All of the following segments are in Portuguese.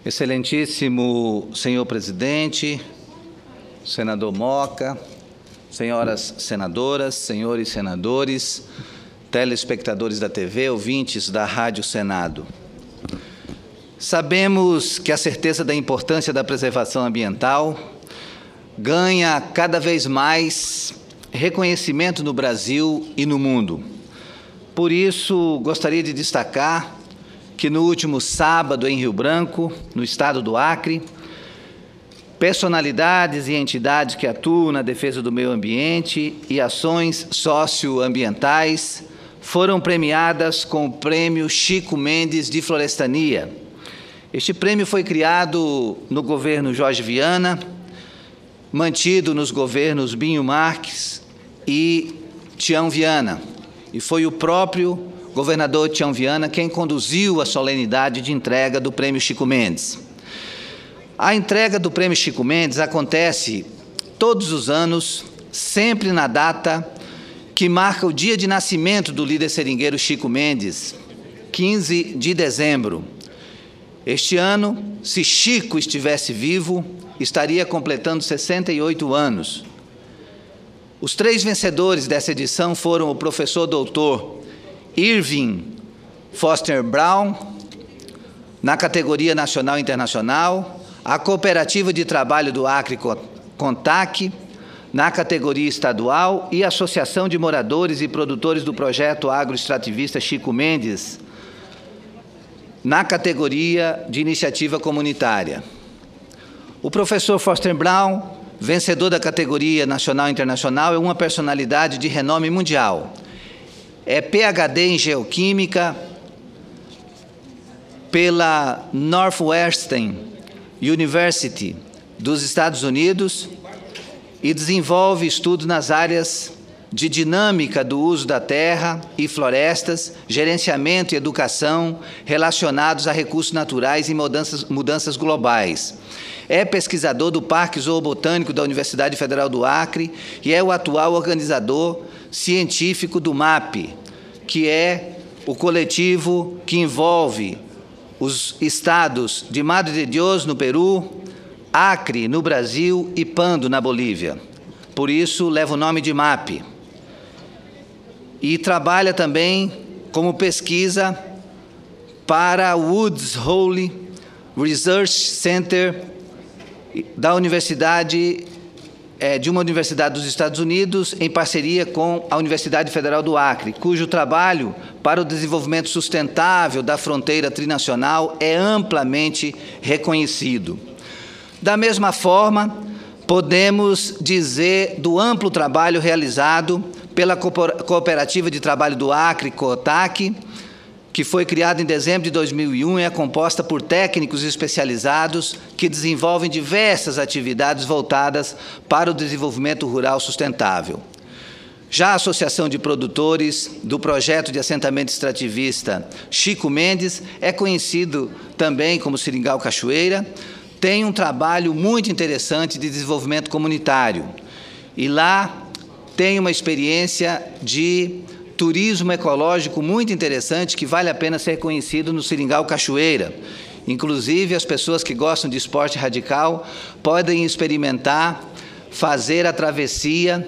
Excelentíssimo senhor presidente, senador Moca, senhoras senadoras, senhores senadores, telespectadores da TV, ouvintes da Rádio Senado. Sabemos que a certeza da importância da preservação ambiental ganha cada vez mais reconhecimento no Brasil e no mundo. Por isso, gostaria de destacar que no último sábado, em Rio Branco, no estado do Acre, personalidades e entidades que atuam na defesa do meio ambiente e ações socioambientais foram premiadas com o Prêmio Chico Mendes de Florestania. Este prêmio foi criado no governo Jorge Viana, mantido nos governos Binho Marques e Tião Viana, e foi o próprio governador Tião Viana quem conduziu a solenidade de entrega do Prêmio Chico Mendes. A entrega do Prêmio Chico Mendes acontece todos os anos, sempre na data que marca o dia de nascimento do líder seringueiro Chico Mendes, 15 de dezembro. Este ano, se Chico estivesse vivo, estaria completando 68 anos. Os 3 vencedores dessa edição foram o professor doutor Irving Foster Brown, na categoria Nacional e Internacional, a Cooperativa de Trabalho do Acre, CONTAC, na categoria estadual, e a Associação de Moradores e Produtores do Projeto Agroextrativista Chico Mendes, na categoria de Iniciativa Comunitária. O professor Foster Brown, vencedor da categoria Nacional e Internacional, é uma personalidade de renome mundial. É PhD em Geoquímica pela Northwestern University dos Estados Unidos e desenvolve estudos nas áreas de dinâmica do uso da terra e florestas, gerenciamento e educação relacionados a recursos naturais e mudanças globais. É pesquisador do Parque Zoobotânico da Universidade Federal do Acre e é o atual organizador científico do MAP, que é o coletivo que envolve os estados de Madre de Dios, no Peru, Acre, no Brasil, e Pando, na Bolívia. Por isso, leva o nome de MAP. E trabalha também como pesquisa para o Woods Hole Research Center da Universidade de uma universidade dos Estados Unidos, em parceria com a Universidade Federal do Acre, cujo trabalho para o desenvolvimento sustentável da fronteira trinacional é amplamente reconhecido. Da mesma forma, podemos dizer do amplo trabalho realizado pela Cooperativa de Trabalho do Acre, COTAC, que foi criada em dezembro de 2001 e é composta por técnicos especializados que desenvolvem diversas atividades voltadas para o desenvolvimento rural sustentável. Já a Associação de Produtores do Projeto de Assentamento Extrativista Chico Mendes é conhecido também como Seringal Cachoeira, tem um trabalho muito interessante de desenvolvimento comunitário e lá tem uma experiência de turismo ecológico muito interessante que vale a pena ser conhecido no Seringal Cachoeira. Inclusive, as pessoas que gostam de esporte radical podem experimentar fazer a travessia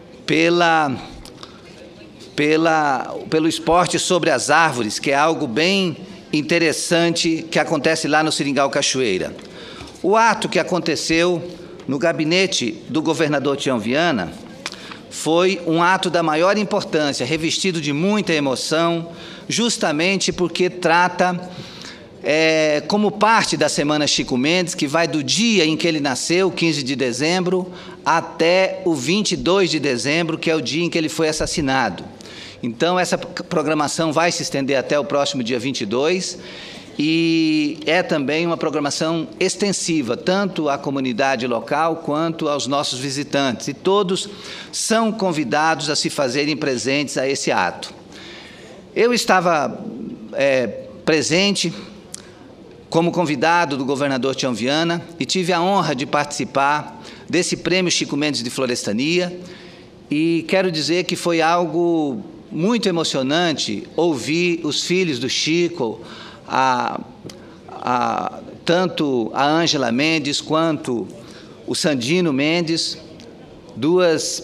pelo esporte sobre as árvores, que é algo bem interessante que acontece lá no Seringal Cachoeira. O ato que aconteceu no gabinete do governador Tião Viana foi um ato da maior importância, revestido de muita emoção, justamente porque trata como parte da Semana Chico Mendes, que vai do dia em que ele nasceu, 15 de dezembro, até o 22 de dezembro, que é o dia em que ele foi assassinado. Então, essa programação vai se estender até o próximo dia 22, e é também uma programação extensiva, tanto à comunidade local quanto aos nossos visitantes, e todos são convidados a se fazerem presentes a esse ato. Eu estava presente como convidado do governador Tião Viana e tive a honra de participar desse Prêmio Chico Mendes de Florestania, e quero dizer que foi algo muito emocionante ouvir os filhos do Chico, tanto a Ângela Mendes quanto o Sandino Mendes, dois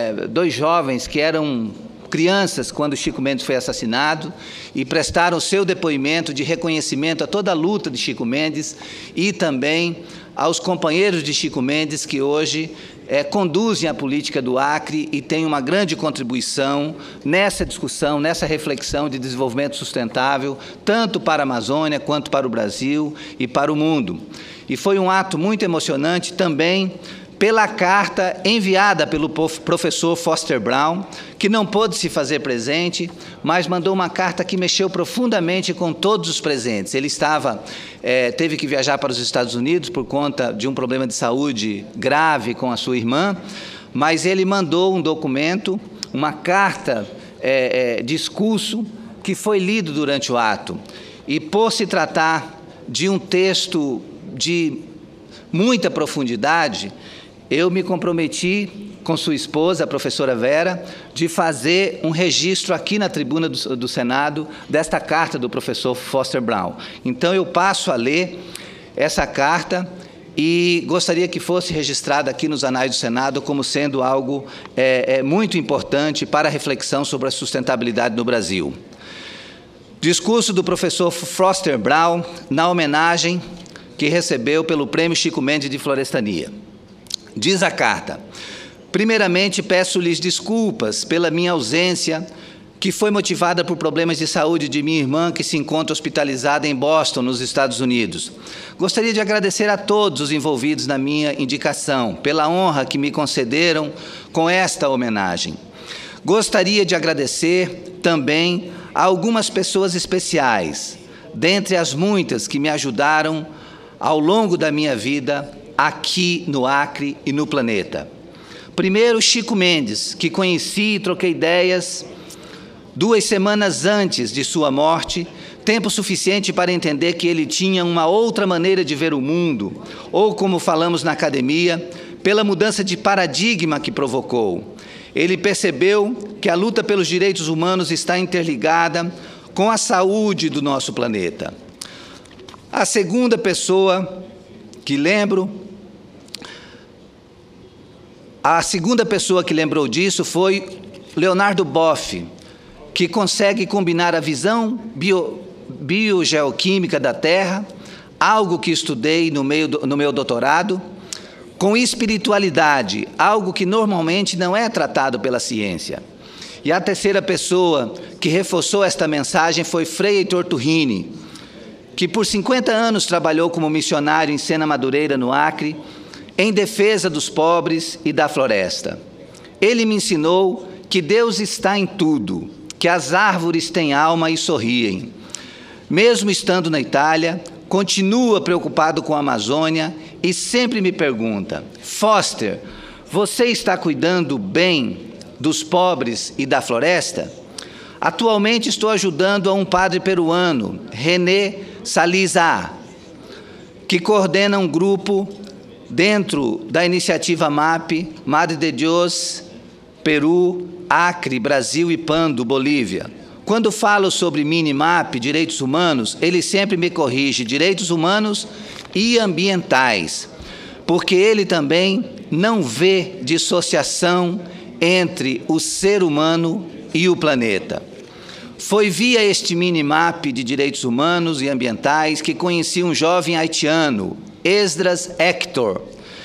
jovens que eram crianças quando Chico Mendes foi assassinado e prestaram seu depoimento de reconhecimento a toda a luta de Chico Mendes e também aos companheiros de Chico Mendes que hoje conduzem a política do Acre e têm uma grande contribuição nessa discussão, nessa reflexão de desenvolvimento sustentável, tanto para a Amazônia quanto para o Brasil e para o mundo. E foi um ato muito emocionante também pela carta enviada pelo professor Foster Brown, que não pôde se fazer presente, mas mandou uma carta que mexeu profundamente com todos os presentes. Ele teve que viajar para os Estados Unidos por conta de um problema de saúde grave com a sua irmã, mas ele mandou um documento, uma carta, discurso, que foi lido durante o ato. E por se tratar de um texto de muita profundidade, eu me comprometi com sua esposa, a professora Vera, de fazer um registro aqui na tribuna do Senado desta carta do professor Foster Brown. Então, eu passo a ler essa carta e gostaria que fosse registrada aqui nos anais do Senado como sendo algo muito importante para a reflexão sobre a sustentabilidade no Brasil. Discurso do professor Foster Brown na homenagem que recebeu pelo Prêmio Chico Mendes de Florestania. Diz a carta: primeiramente, peço-lhes desculpas pela minha ausência, que foi motivada por problemas de saúde de minha irmã, que se encontra hospitalizada em Boston, nos Estados Unidos. Gostaria de agradecer a todos os envolvidos na minha indicação, pela honra que me concederam com esta homenagem. Gostaria de agradecer também a algumas pessoas especiais, dentre as muitas que me ajudaram ao longo da minha vida, aqui no Acre e no planeta. Primeiro, Chico Mendes, que conheci e troquei ideias 2 semanas antes de sua morte, tempo suficiente para entender que ele tinha uma outra maneira de ver o mundo, ou, como falamos na academia, pela mudança de paradigma que provocou. Ele percebeu que a luta pelos direitos humanos está interligada com a saúde do nosso planeta. A segunda pessoa que lembrou disso foi Leonardo Boff, que consegue combinar a visão biogeoquímica da Terra, algo que estudei no meu doutorado, com espiritualidade, algo que normalmente não é tratado pela ciência. E a terceira pessoa que reforçou esta mensagem foi Frei Heitor Turrini, que por 50 anos trabalhou como missionário em Sena Madureira, no Acre, em defesa dos pobres e da floresta. Ele me ensinou que Deus está em tudo, que as árvores têm alma e sorriem. Mesmo estando na Itália, continua preocupado com a Amazônia e sempre me pergunta: Foster, você está cuidando bem dos pobres e da floresta? Atualmente estou ajudando a um padre peruano, René Saliza, que coordena um grupo dentro da iniciativa MAP, Madre de Dios, Peru, Acre, Brasil e Pando, Bolívia. Quando falo sobre Minimap, direitos humanos, ele sempre me corrige, direitos humanos e ambientais, porque ele também não vê dissociação entre o ser humano e o planeta. Foi via este Minimap de direitos humanos e ambientais que conheci um jovem haitiano, Esdras Hector.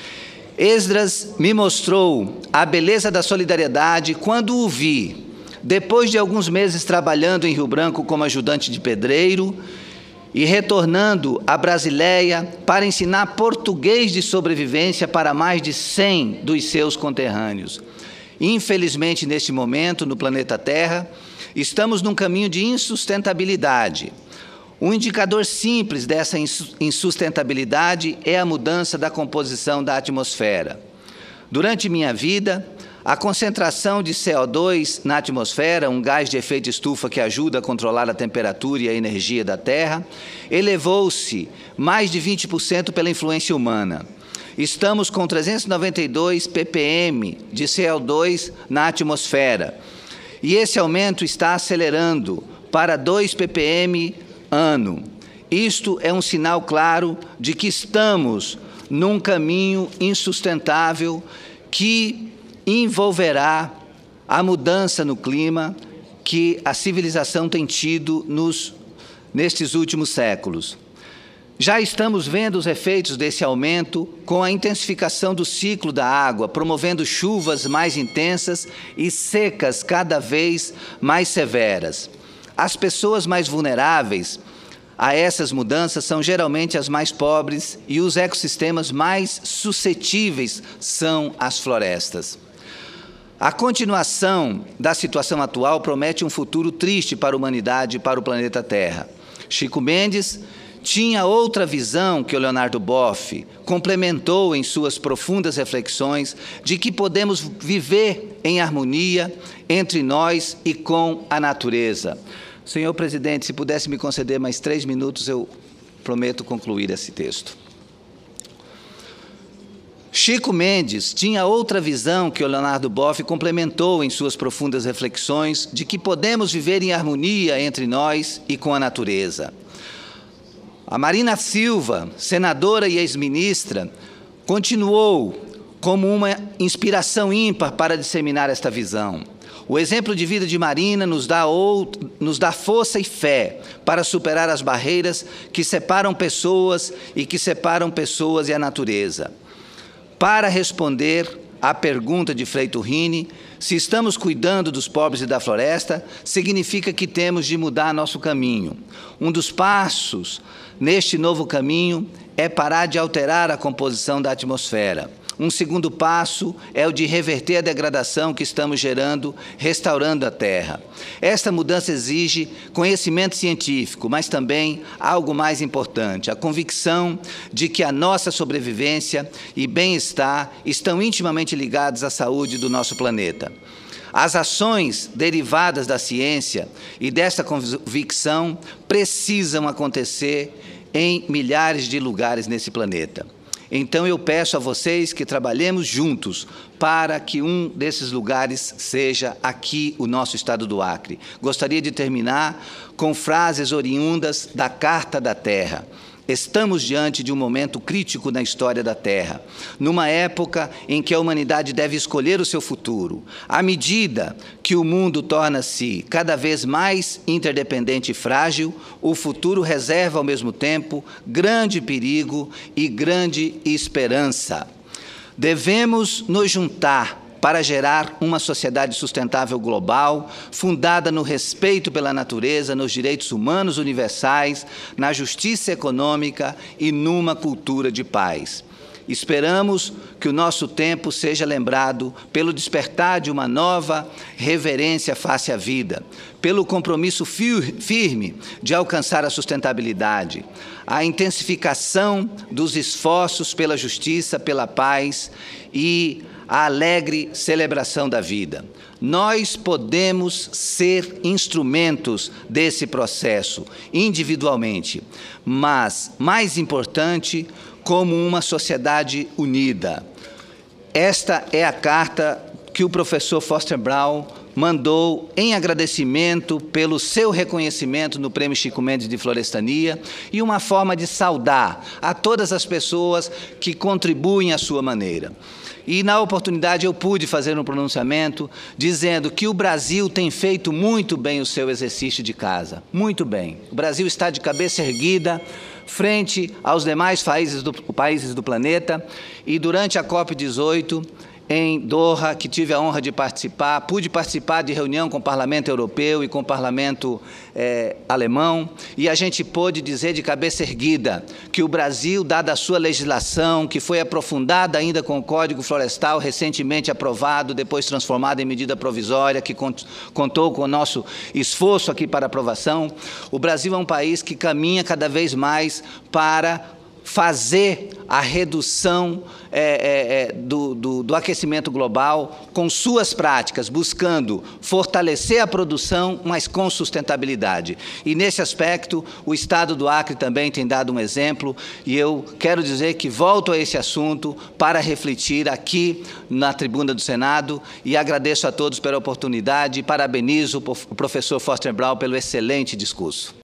Esdras me mostrou a beleza da solidariedade quando o vi, depois de alguns meses trabalhando em Rio Branco como ajudante de pedreiro e retornando a Brasileia para ensinar português de sobrevivência para mais de 100 dos seus conterrâneos. Infelizmente, neste momento, no planeta Terra, estamos num caminho de insustentabilidade. Um indicador simples dessa insustentabilidade é a mudança da composição da atmosfera. Durante minha vida, a concentração de CO2 na atmosfera, um gás de efeito estufa que ajuda a controlar a temperatura e a energia da Terra, elevou-se mais de 20% pela influência humana. Estamos com 392 ppm de CO2 na atmosfera, e esse aumento está acelerando para 2 ppm ano. Isto é um sinal claro de que estamos num caminho insustentável que envolverá a mudança no clima que a civilização tem tido nestes últimos séculos. Já estamos vendo os efeitos desse aumento com a intensificação do ciclo da água, promovendo chuvas mais intensas e secas cada vez mais severas. As pessoas mais vulneráveis a essas mudanças são geralmente as mais pobres e os ecossistemas mais suscetíveis são as florestas. A continuação da situação atual promete um futuro triste para a humanidade e para o planeta Terra. Chico Mendes tinha outra visão que o Leonardo Boff complementou em suas profundas reflexões de que podemos viver em harmonia entre nós e com a natureza. Senhor presidente, se pudesse me conceder mais 3 minutos, eu prometo concluir esse texto. Chico Mendes tinha outra visão que o Leonardo Boff complementou em suas profundas reflexões de que podemos viver em harmonia entre nós e com a natureza. A Marina Silva, senadora e ex-ministra, continuou como uma inspiração ímpar para disseminar esta visão. O exemplo de vida de Marina nos dá força e fé para superar as barreiras que separam pessoas e a natureza. Para responder à pergunta de Frei Turrini, se estamos cuidando dos pobres e da floresta, significa que temos de mudar nosso caminho. Um dos passos neste novo caminho é parar de alterar a composição da atmosfera. Um segundo passo é o de reverter a degradação que estamos gerando, restaurando a terra. Esta mudança exige conhecimento científico, mas também algo mais importante, a convicção de que a nossa sobrevivência e bem-estar estão intimamente ligados à saúde do nosso planeta. As ações derivadas da ciência e desta convicção precisam acontecer em milhares de lugares nesse planeta. Então eu peço a vocês que trabalhemos juntos para que um desses lugares seja aqui o nosso estado do Acre. Gostaria de terminar com frases oriundas da Carta da Terra. Estamos diante de um momento crítico na história da Terra, numa época em que a humanidade deve escolher o seu futuro. À medida que o mundo torna-se cada vez mais interdependente e frágil, o futuro reserva ao mesmo tempo grande perigo e grande esperança. Devemos nos juntar para gerar uma sociedade sustentável global, fundada no respeito pela natureza, nos direitos humanos universais, na justiça econômica e numa cultura de paz. Esperamos que o nosso tempo seja lembrado pelo despertar de uma nova reverência face à vida, pelo compromisso firme de alcançar a sustentabilidade, a intensificação dos esforços pela justiça, pela paz e a alegre celebração da vida. Nós podemos ser instrumentos desse processo, individualmente, mas, mais importante, como uma sociedade unida. Esta é a carta que o professor Foster Brown mandou em agradecimento pelo seu reconhecimento no Prêmio Chico Mendes de Florestania e uma forma de saudar a todas as pessoas que contribuem à sua maneira. E, na oportunidade, eu pude fazer um pronunciamento dizendo que o Brasil tem feito muito bem o seu exercício de casa. Muito bem. O Brasil está de cabeça erguida frente aos demais países do planeta e, durante a COP18, em Doha, que tive a honra de participar, pude participar de reunião com o Parlamento Europeu e com o Parlamento alemão, e a gente pôde dizer de cabeça erguida que o Brasil, dada a sua legislação, que foi aprofundada ainda com o Código Florestal, recentemente aprovado, depois transformado em medida provisória, que contou com o nosso esforço aqui para aprovação, o Brasil é um país que caminha cada vez mais para fazer a redução do aquecimento global com suas práticas, buscando fortalecer a produção, mas com sustentabilidade. E, nesse aspecto, o Estado do Acre também tem dado um exemplo, e eu quero dizer que volto a esse assunto para refletir aqui na tribuna do Senado, e agradeço a todos pela oportunidade e parabenizo o professor Foster Brown pelo excelente discurso.